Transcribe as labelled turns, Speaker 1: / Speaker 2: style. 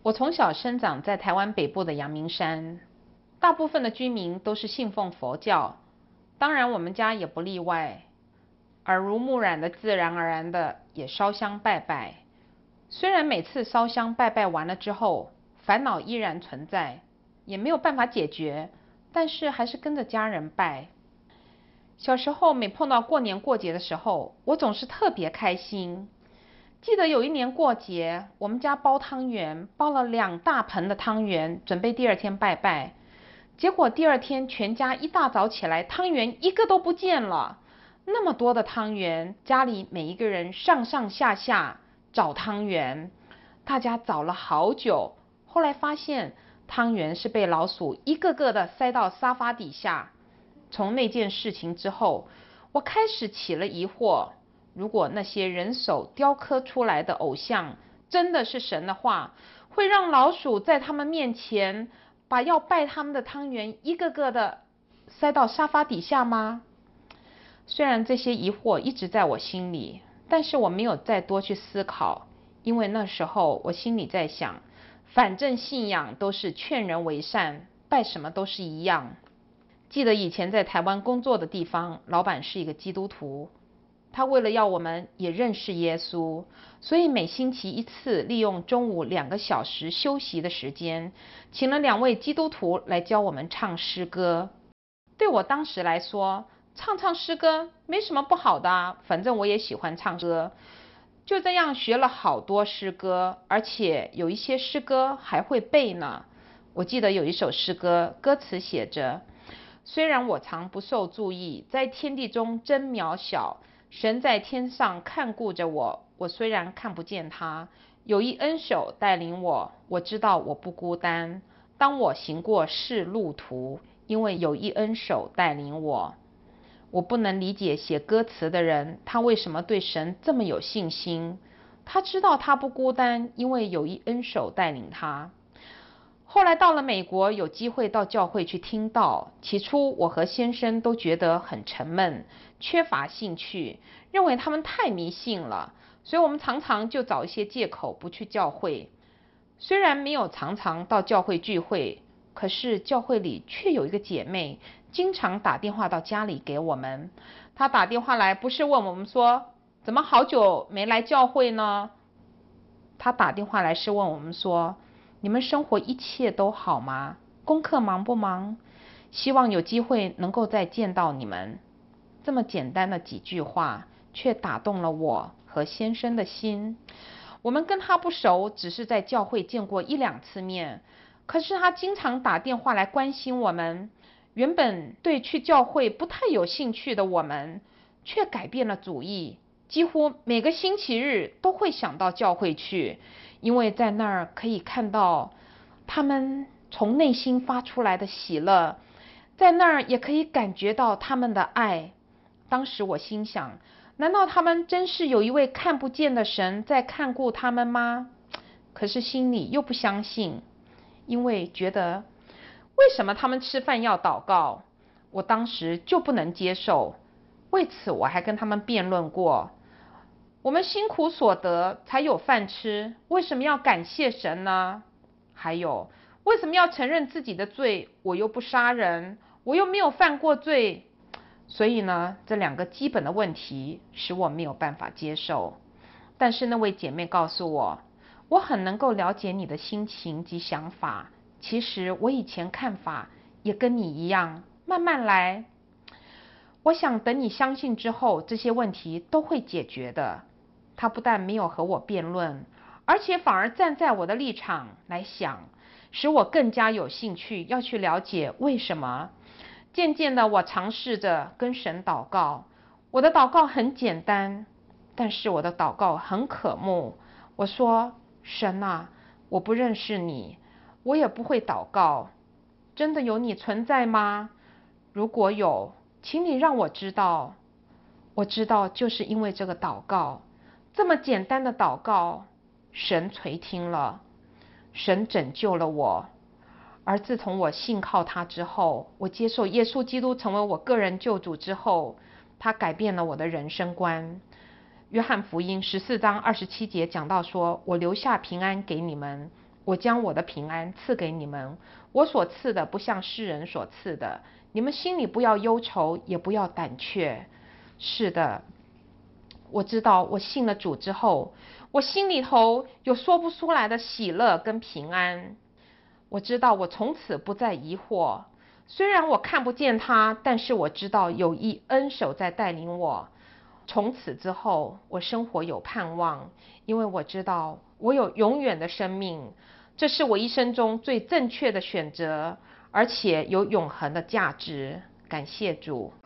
Speaker 1: 我从小生长在台湾北部的阳明山，大部分的居民都是信奉佛教，当然我们家也不例外。耳濡目染的，自然而然的也烧香拜拜。虽然每次烧香拜拜完了之后，烦恼依然存在，也没有办法解决，但是还是跟着家人拜。小时候每碰到过年过节的时候，我总是特别开心。记得有一年过节，我们家包汤圆，包了2大盆的汤圆，准备第二天拜拜。结果第二天全家一大早起来，汤圆一个都不见了。那么多的汤圆，家里每一个人上上下下找汤圆，大家找了好久。后来发现汤圆是被老鼠一个个的塞到沙发底下。从那件事情之后，我开始起了疑惑，如果那些人手雕刻出来的偶像真的是神的话，会让老鼠在他们面前把要拜他们的汤圆一个个的塞到沙发底下吗？虽然这些疑惑一直在我心里，但是我没有再多去思考，因为那时候我心里在想，反正信仰都是劝人为善，拜什么都是一样。记得以前在台湾工作的地方，老板是一个基督徒，他为了要我们也认识耶稣，所以每星期一次利用中午2个小时休息的时间，请了2位基督徒来教我们唱诗歌。对我当时来说，唱唱诗歌没什么不好的啊，反正我也喜欢唱歌。就这样学了好多诗歌，而且有一些诗歌还会背呢。我记得有一首诗歌，歌词写着：虽然我常不受注意，在天地中真渺小，神在天上看顾着我，我虽然看不见他，有一恩手带领我，我知道我不孤单。当我行过是路途，因为有一恩手带领我。我不能理解写歌词的人，他为什么对神这么有信心？他知道他不孤单，因为有一恩手带领他。后来到了美国，有机会到教会去听道。起初我和先生都觉得很沉闷，缺乏兴趣，认为他们太迷信了，所以我们常常就找一些借口不去教会。虽然没有常常到教会聚会，可是教会里却有一个姐妹，经常打电话到家里给我们。她打电话来不是问我们说怎么好久没来教会呢？她打电话来是问我们说，你们生活一切都好吗？功课忙不忙？希望有机会能够再见到你们。这么简单的几句话，却打动了我和先生的心。我们跟他不熟，只是在教会见过1、2次面，可是他经常打电话来关心我们。原本对去教会不太有兴趣的我们，却改变了主意，几乎每个星期日都会想到教会去，因为在那儿可以看到他们从内心发出来的喜乐，在那儿也可以感觉到他们的爱。当时我心想，难道他们真是有一位看不见的神在看顾他们吗？可是心里又不相信，因为觉得为什么他们吃饭要祷告？我当时就不能接受。为此我还跟他们辩论过，我们辛苦所得才有饭吃，为什么要感谢神呢？还有，为什么要承认自己的罪？我又不杀人，我又没有犯过罪。所以呢，这2个基本的问题使我没有办法接受。但是那位姐妹告诉我，我很能够了解你的心情及想法，其实我以前看法也跟你一样，慢慢来。我想等你相信之后，这些问题都会解决的。他不但没有和我辩论，而且反而站在我的立场来想，使我更加有兴趣要去了解为什么。渐渐的，我尝试着跟神祷告。我的祷告很简单，但是我的祷告很渴慕。我说，神啊，我不认识你，我也不会祷告，真的有你存在吗？如果有，请你让我知道。我知道就是因为这个祷告，这么简单的祷告，神垂听了，神拯救了我。而自从我信靠他之后，我接受耶稣基督成为我个人救主之后，他改变了我的人生观。约翰福音14章27节讲到说，我留下平安给你们， 我将我的平安赐给你们，我所赐的不像世人所赐的，你们心里不要忧愁，也不要胆怯。是的，我知道我信了主之后，我心里头有说不出来的喜乐跟平安。我知道我从此不再疑惑，虽然我看不见他，但是我知道有一恩手在带领我。从此之后，我生活有盼望，因为我知道我有永远的生命，这是我一生中最正确的选择，而且有永恒的价值。感谢主。